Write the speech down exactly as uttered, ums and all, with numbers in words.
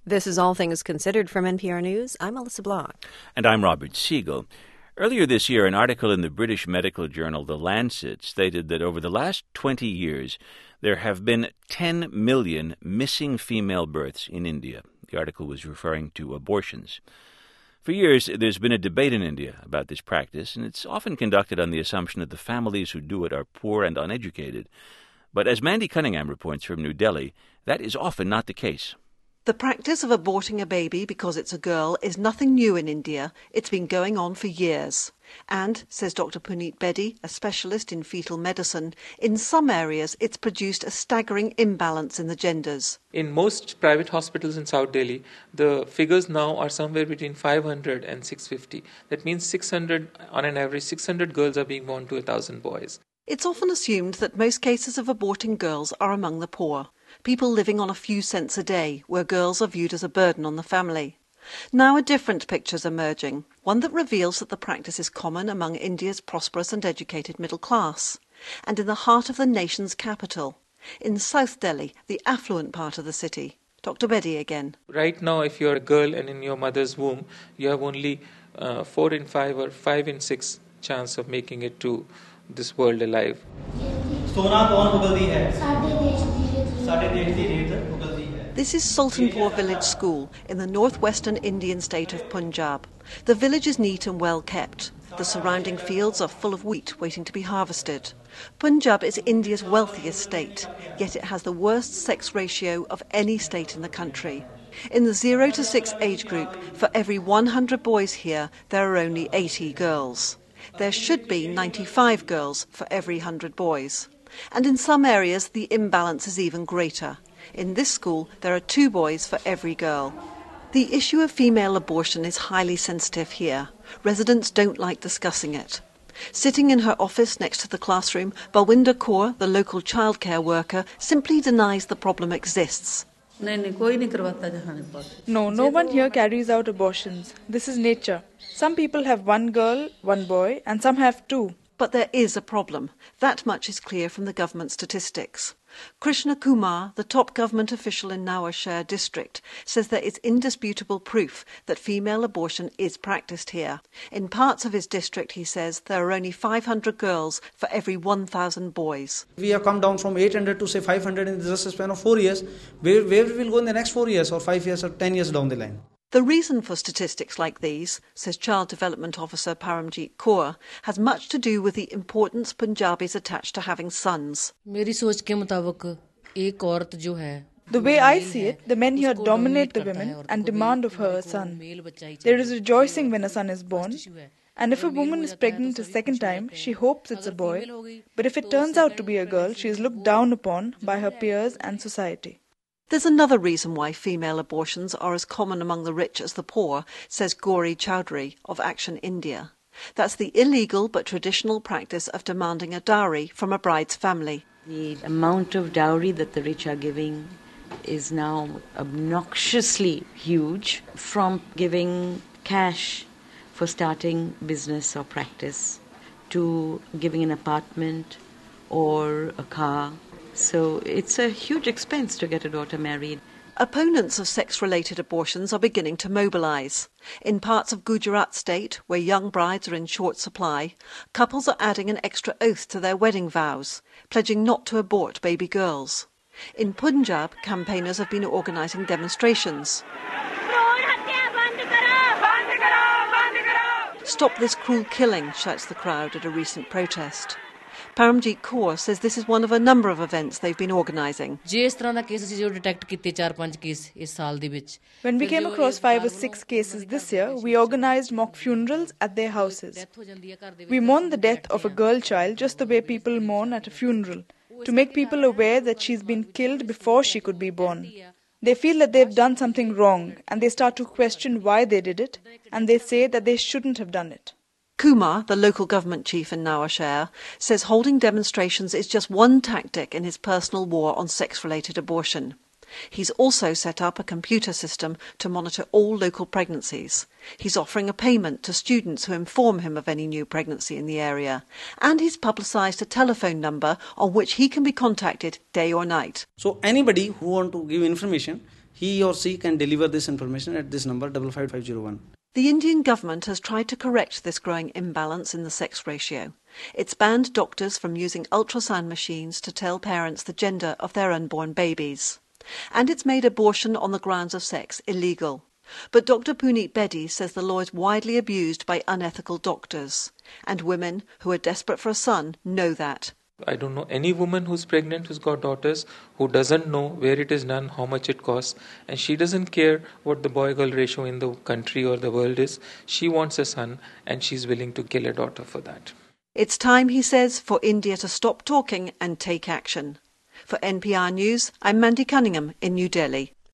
This is All Things Considered from N P R News. I'm Melissa Block. And I'm Robert Siegel. Earlier this year, an article in the British medical journal The Lancet stated that over the last twenty years, there have been ten million missing female births in India. The article was referring to abortions. For years, there's been a debate in India about this practice, and it's often conducted on the assumption that the families who do it are poor and uneducated. But as Mandy Cunningham reports from New Delhi, that is often not the case. The practice of aborting a baby because it's a girl is nothing new in India. It's been going on for years. And, says Doctor Puneet Bedi, a specialist in fetal medicine, in some areas it's produced a staggering imbalance in the genders. In most private hospitals in South Delhi, the figures now are somewhere between five hundred and six hundred fifty. That means six hundred, on an average, six hundred girls are being born to one thousand boys. It's often assumed that most cases of aborting girls are among the poor, people living on a few cents a day, where girls are viewed as a burden on the family. Now a different picture's emerging, one that reveals that the practice is common among India's prosperous and educated middle class, and in the heart of the nation's capital, in South Delhi, the affluent part of the city. Doctor Bedi again. Right now, if you're a girl and in your mother's womb, you have only uh, four in five or five in six chance of making it to this world alive. This is Sultanpur Village School in the northwestern Indian state of Punjab. The village is neat and well kept. The surrounding fields are full of wheat waiting to be harvested. Punjab is India's wealthiest state, yet it has the worst sex ratio of any state in the country. In the zero to six age group, for every one hundred boys here, there are only eighty girls. There should be ninety-five girls for every one hundred boys. And in some areas, the imbalance is even greater. In this school, there are two boys for every girl. The issue of female abortion is highly sensitive here. Residents don't like discussing it. Sitting in her office next to the classroom, Balwinder Kaur, the local childcare worker, simply denies the problem exists. No, no one here carries out abortions. This is nature. Some people have one girl, one boy, and some have two. But there is a problem. That much is clear from the government statistics. Krishna Kumar, the top government official in Nawashehar district, says there is indisputable proof that female abortion is practiced here. In parts of his district, he says, there are only five hundred girls for every one thousand boys. We have come down from eight hundred to say five hundred in just a span of four years. Where, where we will go in the next four years or five years or ten years down the line? The reason for statistics like these, says Child Development Officer Paramjeet Kaur, has much to do with the importance Punjabis attach to having sons. The way I see it, the men here dominate the women and demand of her a son. There is rejoicing when a son is born. And if a woman is pregnant a second time, she hopes it's a boy. But if it turns out to be a girl, she is looked down upon by her peers and society. There's another reason why female abortions are as common among the rich as the poor, says Gauri Chowdhury of Action India. That's the illegal but traditional practice of demanding a dowry from a bride's family. The amount of dowry that the rich are giving is now obnoxiously huge, from giving cash for starting business or practice to giving an apartment or a car. So it's a huge expense to get a daughter married. Opponents of sex-related abortions are beginning to mobilise. In parts of Gujarat state, where young brides are in short supply, couples are adding an extra oath to their wedding vows, pledging not to abort baby girls. In Punjab, campaigners have been organising demonstrations. Stop this cruel killing, shouts the crowd at a recent protest. Paramjeet Kaur says this is one of a number of events they've been organising. When we came across five or six cases this year, we organised mock funerals at their houses. We mourn the death of a girl child just the way people mourn at a funeral, to make people aware that she's been killed before she could be born. They feel that they've done something wrong, and they start to question why they did it, and they say that they shouldn't have done it. Kumar, the local government chief in Nawashehar, says holding demonstrations is just one tactic in his personal war on sex-related abortion. He's also set up a computer system to monitor all local pregnancies. He's offering a payment to students who inform him of any new pregnancy in the area. And he's publicised a telephone number on which he can be contacted day or night. So anybody who wants to give information, he or she can deliver this information at this number five five five zero one. The Indian government has tried to correct this growing imbalance in the sex ratio. It's banned doctors from using ultrasound machines to tell parents the gender of their unborn babies. And it's made abortion on the grounds of sex illegal. But Doctor Puneet Bedi says the law is widely abused by unethical doctors. And women who are desperate for a son know that. I don't know any woman who's pregnant who's got daughters who doesn't know where it is done, how much it costs, and she doesn't care what the boy-girl ratio in the country or the world is. She wants a son and she's willing to kill a daughter for that. It's time, he says, for India to stop talking and take action. For N P R News, I'm Mandy Cunningham in New Delhi.